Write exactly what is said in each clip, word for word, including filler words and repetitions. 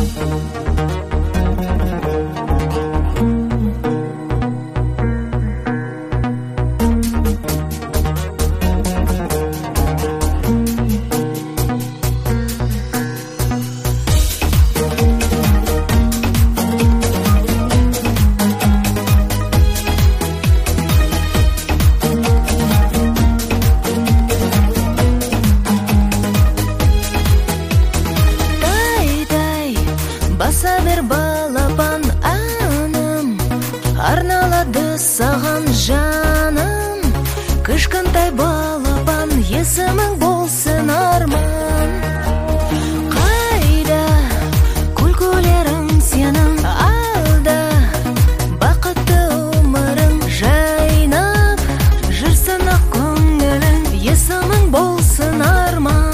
Баса бер балапан анам, арналады саған жаным. Кішкентай балапан, есімің болсын арман. Қайда күлкілерің сенің алда, бақытты өмірің жайнап, жүрсін ақ көңілің, есімің болсын арман.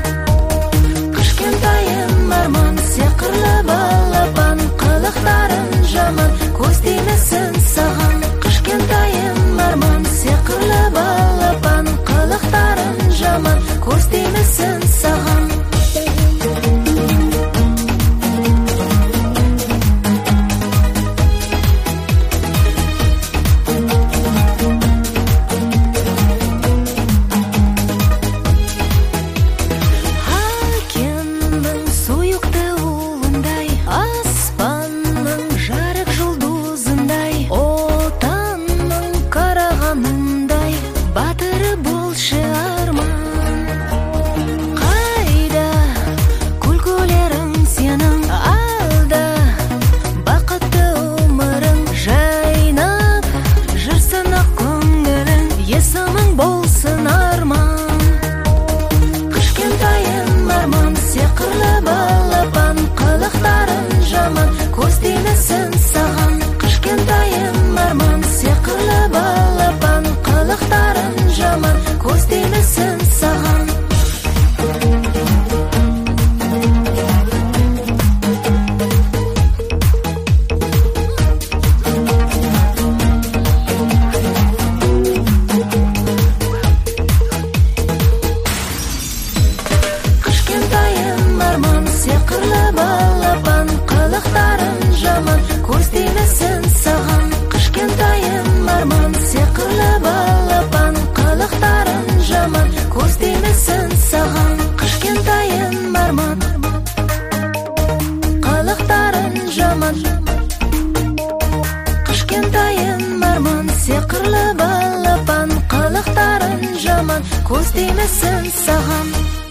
Кішкентайым арман, сиқырлы балапан, қылықтарың жаман, көз тимесін саған. Кішкентайым арман, сиқырлы балапан, қылықтарың жаман, көз тимесін саған. Кішкентайым арман, сиқырлы балапан, қылықтарың жаман, көз тимесін саған.